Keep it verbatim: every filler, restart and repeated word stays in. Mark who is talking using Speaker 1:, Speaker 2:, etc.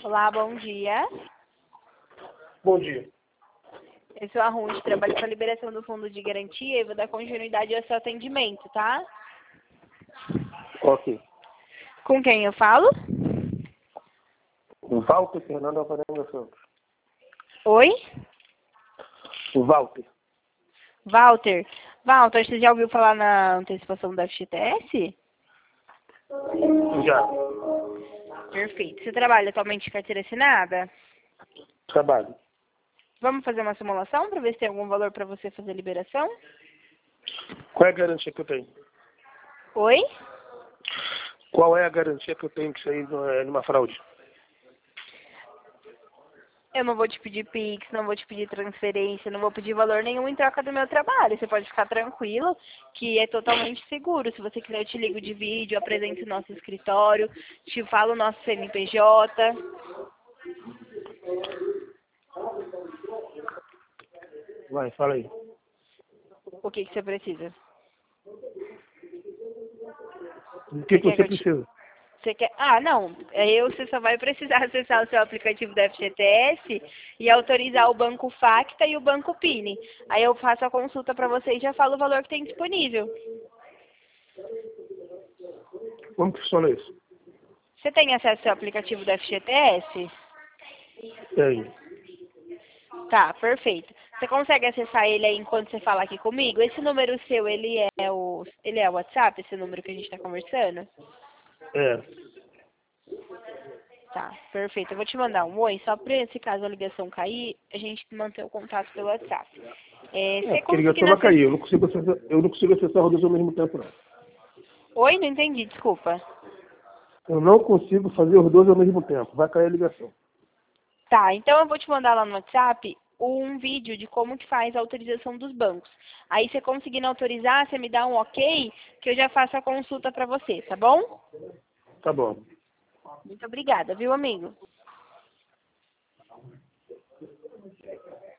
Speaker 1: Olá, bom dia.
Speaker 2: Bom dia.
Speaker 1: Eu sou a Ruth, trabalho com a liberação do fundo de garantia e vou dar continuidade ao seu atendimento, tá?
Speaker 2: Ok.
Speaker 1: Com quem eu falo?
Speaker 2: O Walter Fernando Alvarenga Santos.
Speaker 1: Oi?
Speaker 2: O Walter.
Speaker 1: Walter. Walter, você já ouviu falar na antecipação da F G T S?
Speaker 2: Já.
Speaker 1: Perfeito. Você trabalha atualmente de carteira assinada?
Speaker 2: Trabalho.
Speaker 1: Vamos fazer uma simulação para ver se tem algum valor para você fazer a liberação?
Speaker 2: Qual é a garantia que eu tenho?
Speaker 1: Oi?
Speaker 2: Qual é a garantia que eu tenho que sair numa fraude?
Speaker 1: Eu não vou te pedir Pix, não vou te pedir transferência, não vou pedir valor nenhum em troca do meu trabalho. Você pode ficar tranquilo que é totalmente seguro. Se você quiser, eu te ligo de vídeo, apresento o nosso escritório, te falo o nosso C N P J.
Speaker 2: Vai, fala aí.
Speaker 1: O que, que você precisa?
Speaker 2: O que, que
Speaker 1: quer
Speaker 2: você
Speaker 1: que eu te-
Speaker 2: precisa?
Speaker 1: Você quer... Ah, não. Aí você só vai precisar acessar o seu aplicativo da F G T S e autorizar o Banco Facta e o Banco Pini. Aí eu faço a consulta para você e já falo o valor que tem disponível.
Speaker 2: Como funciona isso?
Speaker 1: Você tem acesso ao seu aplicativo da F G T S?
Speaker 2: Tenho.
Speaker 1: Tá, perfeito. Você consegue acessar ele aí enquanto você fala aqui comigo? Esse número seu, ele é o, ele é o WhatsApp, esse número que a gente está conversando?
Speaker 2: É.
Speaker 1: Tá, perfeito. Eu vou te mandar um oi, só para se caso a ligação cair, a gente manter o contato pelo WhatsApp. É,
Speaker 2: É,
Speaker 1: você
Speaker 2: porque a ligação
Speaker 1: conseguindo
Speaker 2: vai cair.
Speaker 1: acessar...
Speaker 2: Eu não consigo acessar, eu não consigo acessar os dois ao mesmo tempo, não.
Speaker 1: Oi, não entendi, desculpa.
Speaker 2: Eu não consigo fazer os dois ao mesmo tempo. Vai cair a ligação.
Speaker 1: Tá, então eu vou te mandar lá no WhatsApp um vídeo de como que faz a autorização dos bancos. Aí você conseguindo autorizar, você me dá um ok, que eu já faço a consulta para você, tá bom?
Speaker 2: Tá bom.
Speaker 1: Muito obrigada, viu, amigo?